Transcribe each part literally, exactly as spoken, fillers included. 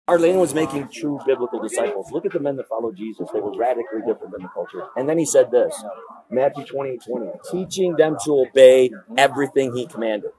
Arlene was making true biblical disciples. Look at the men that followed Jesus. They were radically different than the culture. And then he said this, Matthew twenty-eight twenty, teaching them to obey everything he commanded.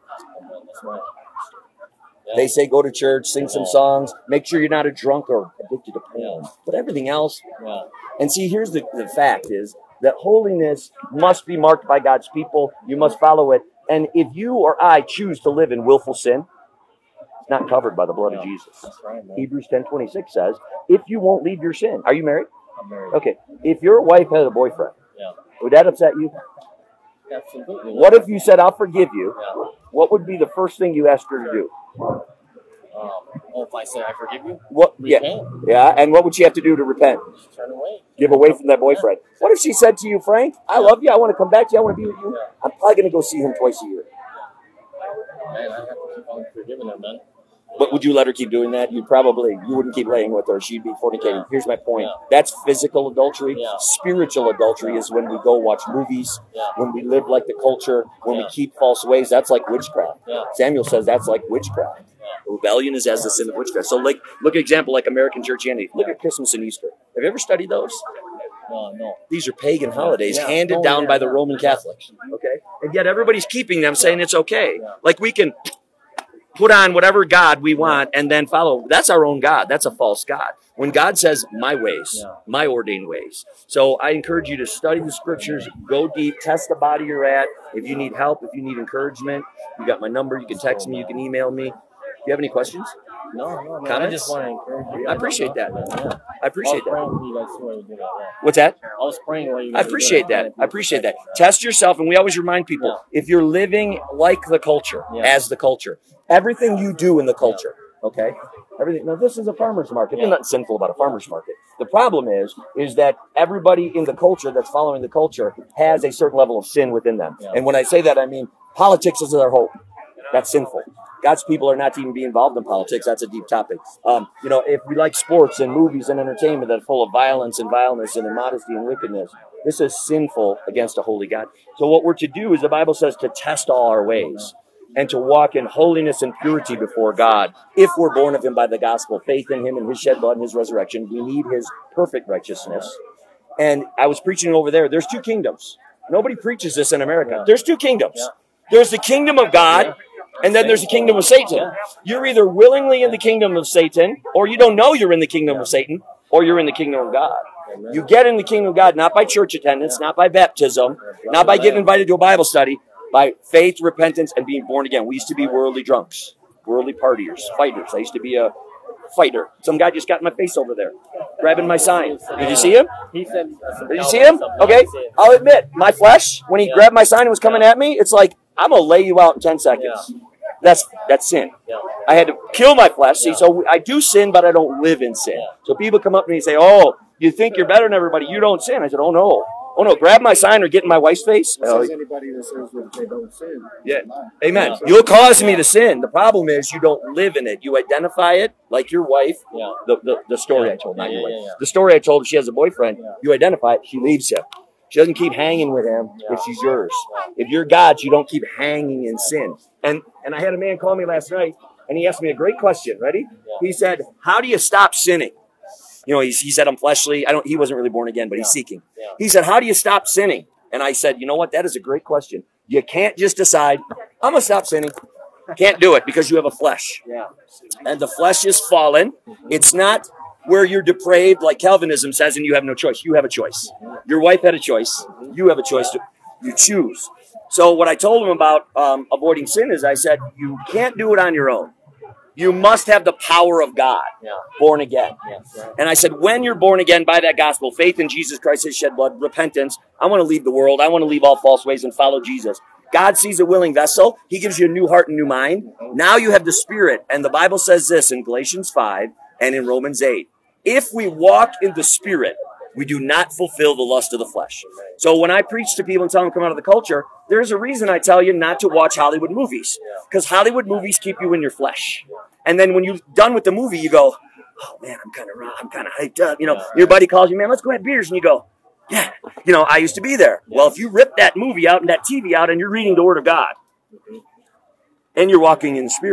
They say go to church, sing some songs, make sure you're not a drunk or addicted to porn. But everything else. And see, here's the, the fact is that holiness must be marked by God's people. You must follow it. And if you or I choose to live in willful sin, it's not covered by the blood of Jesus. Right, Hebrews ten twenty-six says, if you won't leave your sin. Are you married? I'm married. Okay. If your wife had a boyfriend, yeah. would that upset you? Absolutely. What if you said, I'll forgive you? Yeah. What would be the first thing you asked her to do? Um, oh, if I said I forgive you? What? Repent. Yeah. Yeah. And what would she have to do to repent? Just turn away. Give away from that boyfriend. Yeah. What if she said to you, Frank, I love you. I want to come back to you. I want to be with you. Yeah. I'm probably going to go see him twice a year. Man, I have to keep on forgiving her, man. But would you let her keep doing that? You'd probably, you wouldn't keep laying with her. She'd be fornicating. Here's my point. Yeah. That's physical adultery. Yeah. Spiritual adultery yeah. is when we go watch movies, yeah. when we live like the culture, when yeah. we keep false ways. That's like witchcraft. Yeah. Samuel says that's like witchcraft. Yeah. Rebellion is as the sin of witchcraft. So like, look at example like American Churchianity. Look yeah. at Christmas and Easter. Have you ever studied those? Uh, no. These are pagan holidays yeah. handed oh, down yeah, by the yeah. Roman Catholics. Okay? And yet everybody's keeping them, saying it's okay. Yeah. Like we can put on whatever God we want and then follow. That's our own God. That's a false God. When God says, my ways, yeah. my ordained ways. So I encourage you to study the scriptures, go deep, test the body you're at. If you need help, if you need encouragement, you got my number. You can text me. You can email me. Do you have any questions? No, no, no. Comments? I just want to encourage you. I appreciate that. Yeah. I appreciate I that. you guys while you do that. Yeah. What's that? I was praying while you I appreciate that. I appreciate that. Test yourself, and we always remind people, yeah. if you're living like the culture, yeah. as the culture, everything you do in the culture, yeah. okay? Everything. Now, this is a farmer's market. Yeah. There's nothing sinful about a farmer's market. The problem is, is that everybody in the culture that's following the culture has a certain level of sin within them. Yeah. And when I say that, I mean politics is their hope. That's sinful. God's people are not to even be involved in politics. That's a deep topic. Um, you know, if we like sports and movies and entertainment that are full of violence and vileness and immodesty and wickedness, this is sinful against a holy God. So what we're to do is the Bible says to test all our ways and to walk in holiness and purity before God. If we're born of him by the gospel, faith in him and his shed blood and his resurrection, we need his perfect righteousness. And I was preaching over there. There's two kingdoms. Nobody preaches this in America. There's two kingdoms. There's the kingdom of God. And then there's the kingdom of Satan. You're either willingly in the kingdom of Satan, or you don't know you're in the kingdom of Satan, or you're in the kingdom of God. You get in the kingdom of God not by church attendance, not by baptism, not by getting invited to a Bible study, by faith, repentance, and being born again. We used to be worldly drunks, worldly partiers, fighters. I used to be a fighter. Some guy just got in my face over there, grabbing my sign. Did you see him? Did you see him? Okay. I'll admit, my flesh, when he grabbed my sign and was coming at me, it's like, I'm going to lay you out in ten seconds. That's that's sin. Yeah. I had to kill my flesh. See, yeah. so I do sin, but I don't live in sin. Yeah. So people come up to me and say, oh, you think you're better than everybody. You don't sin. I said, oh, no. Oh, no, grab my sign or get in my wife's face. It says anybody that says that they don't sin. Yeah. Amen. Yeah. You'll cause me to sin. The problem is you don't live in it. You identify it like your wife. Yeah. The, the, the story yeah. I told, not yeah, your wife. Yeah, yeah. The story I told, she has a boyfriend. Yeah. You identify it. She leaves him. She doesn't keep hanging with him yeah. if she's yours. If you're God's, you don't keep hanging in sin. And and I had a man call me last night, and he asked me a great question. Ready? Yeah. He said, how do you stop sinning? You know, he, he said, I'm fleshly. I don't. He wasn't really born again, but yeah. he's seeking. Yeah. He said, how do you stop sinning? And I said, you know what? That is a great question. You can't just decide, I'm going to stop sinning. Can't do it because you have a flesh. Yeah. And the flesh is fallen. It's not where you're depraved, like Calvinism says, and you have no choice. You have a choice. Your wife had a choice. You have a choice. To, you choose. So what I told him about um, avoiding sin is I said, you can't do it on your own. You must have the power of God, yeah. born again. Yeah, right. And I said, when you're born again by that gospel, faith in Jesus Christ, his shed blood, repentance, I want to leave the world. I want to leave all false ways and follow Jesus. God sees a willing vessel. He gives you a new heart and new mind. Now you have the Spirit. And the Bible says this in Galatians five and in Romans eight. If we walk in the Spirit, we do not fulfill the lust of the flesh. So when I preach to people and tell them to come out of the culture, there's a reason I tell you not to watch Hollywood movies. Because Hollywood movies keep you in your flesh. And then when you're done with the movie, you go, oh man, I'm kind of raw. I'm kind of hyped up. You know, your buddy calls you, man, let's go have beers. And you go, yeah, you know, I used to be there. Well, if you rip that movie out and that T V out and you're reading the Word of God and you're walking in the Spirit,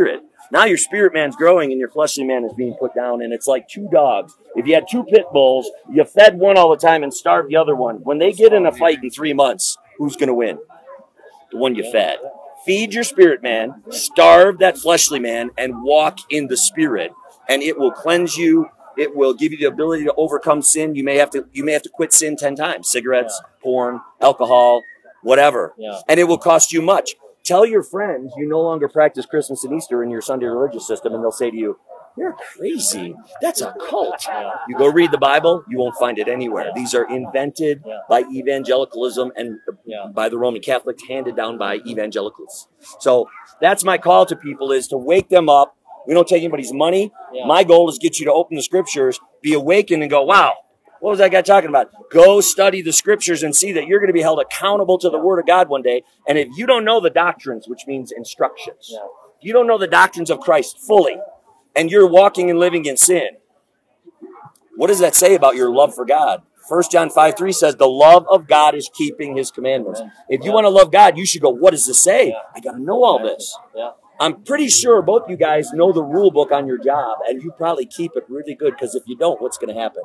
Now your spirit man's growing and your fleshly man is being put down, and it's like two dogs. If you had two pit bulls, you fed one all the time and starved the other one. When they get in a fight in three months, who's going to win? The one you fed. Feed your spirit man, starve that fleshly man, and walk in the spirit, and it will cleanse you. It will give you the ability to overcome sin. You may have to you may have to quit sin ten times. Cigarettes, yeah. porn, alcohol, whatever. Yeah. And it will cost you much. Tell your friends you no longer practice Christmas and Easter in your Sunday religious system, and they'll say to you, "You're crazy. That's a cult." Yeah. You go read the Bible, you won't find it anywhere. Yeah. These are invented yeah. by evangelicalism and yeah. by the Roman Catholics, handed down by evangelicals. So that's my call to people, is to wake them up. We don't take anybody's money. Yeah. My goal is to get you to open the scriptures, be awakened, and go, wow, what was that guy talking about? Go study the scriptures and see that you're going to be held accountable to the word of God one day. And if you don't know the doctrines, which means instructions, yeah. if you don't know the doctrines of Christ fully, and you're walking and living in sin, what does that say about your love for God? First John five three says the love of God is keeping his commandments. If you yeah. want to love God, you should go, what does this say? Yeah. I got to know all this. Yeah. I'm pretty sure both you guys know the rule book on your job, and you probably keep it really good, because if you don't, what's going to happen?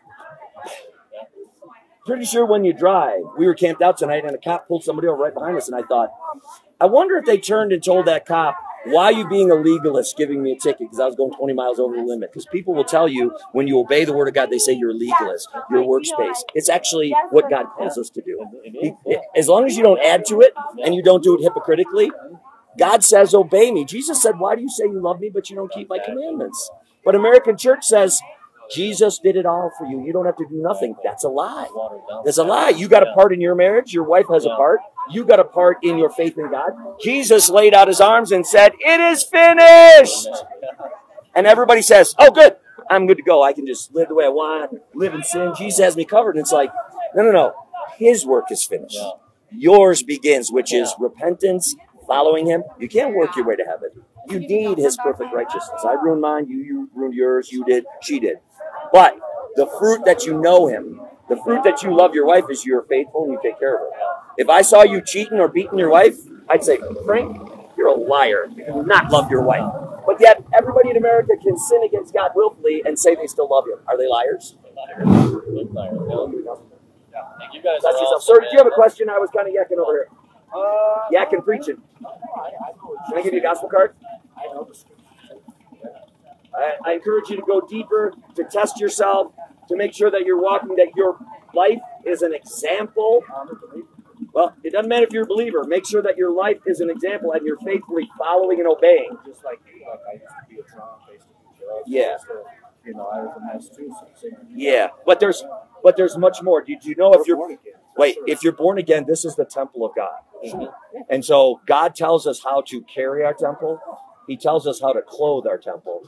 Pretty sure when you drive, we were camped out tonight, and a cop pulled somebody over right behind us, and I thought, I wonder if they turned and told that cop, why are you being a legalist giving me a ticket? Because I was going twenty miles over the limit. Because people will tell you, when you obey the word of God, they say you're a legalist, you're a workspace. It's actually what God calls us to do. He, as long as you don't add to it, and you don't do it hypocritically, God says, obey me. Jesus said, why do you say you love me, but you don't keep my commandments? But American church says, Jesus did it all for you. You don't have to do nothing. That's a lie. That's a lie. You got a part in your marriage. Your wife has a part. You got a part in your faith in God. Jesus laid out his arms and said, it is finished. And everybody says, oh, good. I'm good to go. I can just live the way I want, live in sin. Jesus has me covered. And it's like, no, no, no. His work is finished. Yours begins, which is repentance, following him. You can't work your way to heaven. You need his perfect righteousness. I ruined mine. You, you ruined yours. You did. She did. But the fruit that you know him, the fruit that you love your wife, is you're faithful and you take care of her. If I saw you cheating or beating your wife, I'd say, Frank, you're a liar. You do not love your wife. But yet, everybody in America can sin against God willfully and say they still love him. Are they liars? Liars. Liars. Yeah. You guys That's yourself. Sir, did you have a question? I was kind of yakking over here. Uh, yakking, preaching. Can I give you a gospel card? I know the scripture. I, I encourage you to go deeper, to test yourself, to make sure that you're walking, that your life is an example. Well, it doesn't matter if you're a believer. Make sure that your life is an example and you're faithfully following and obeying. Just like, like I used to be a Trump, basically. Yeah. So, you know, I was a mess too. So yeah, but there's but there's much more. Did you know if you're born again? Wait, if you're born again, this is the temple of God. Sure. And so God tells us how to carry our temple. He tells us how to clothe our temple.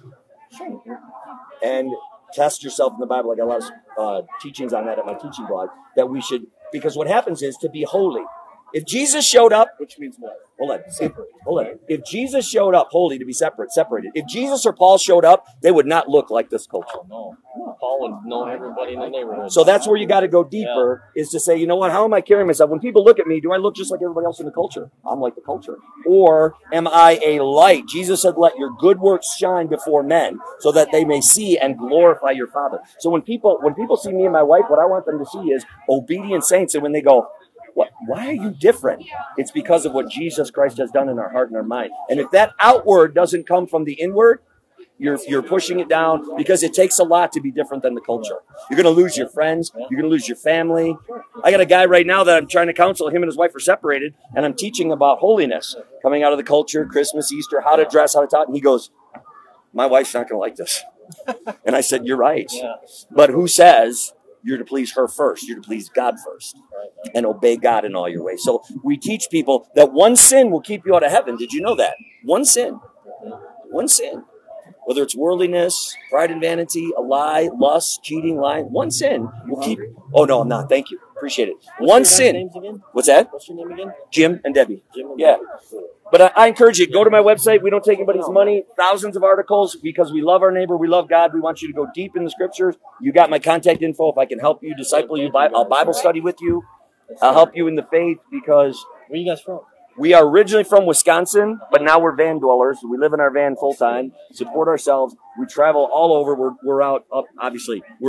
And test yourself in the Bible. I got a lot of uh, teachings on that at my teaching blog, that we should, because what happens is to be holy. If Jesus showed up, which means what? Hold on. If, hold on. If Jesus showed up holy, to be separate, separated. If Jesus or Paul showed up, they would not look like this culture. Oh, no. no. Paul would know everybody in the neighborhood. So that's where you got to go deeper, yeah. is to say, you know what? How am I carrying myself? When people look at me, do I look just like everybody else in the culture? I'm like the culture. Or am I a light? Jesus said, let your good works shine before men, so that they may see and glorify your Father. So when people when people see me and my wife, what I want them to see is obedient saints. And when they go, What, why are you different? It's because of what Jesus Christ has done in our heart and our mind. And if that outward doesn't come from the inward, you're you're pushing it down, because it takes a lot to be different than the culture. You're going to lose your friends. You're going to lose your family. I got a guy right now that I'm trying to counsel. Him and his wife are separated, and I'm teaching about holiness, coming out of the culture, Christmas, Easter, how to dress, how to talk. And he goes, my wife's not going to like this. And I said, you're right. But who says you're to please her first? You're to please God first and obey God in all your ways. So we teach people that one sin will keep you out of heaven. Did you know that? One sin. One sin. Whether it's worldliness, pride and vanity, a lie, lust, cheating, lying. One sin will keep... Oh, no, I'm not. Thank you. Appreciate it. What's one sin. What's that? What's your name again? Jim and Debbie. Jim and yeah. Debbie. But I, I encourage you, go to my website. We don't take anybody's money. Thousands of articles, because we love our neighbor. We love God. We want you to go deep in the scriptures. You got my contact info. If I can help you, disciple you, I'll Bible study with you. I'll help you in the faith, because... Where are you guys from? We are originally from Wisconsin, but now we're van dwellers. We live in our van full time, support ourselves. We travel all over. We're, we're out up, obviously. We're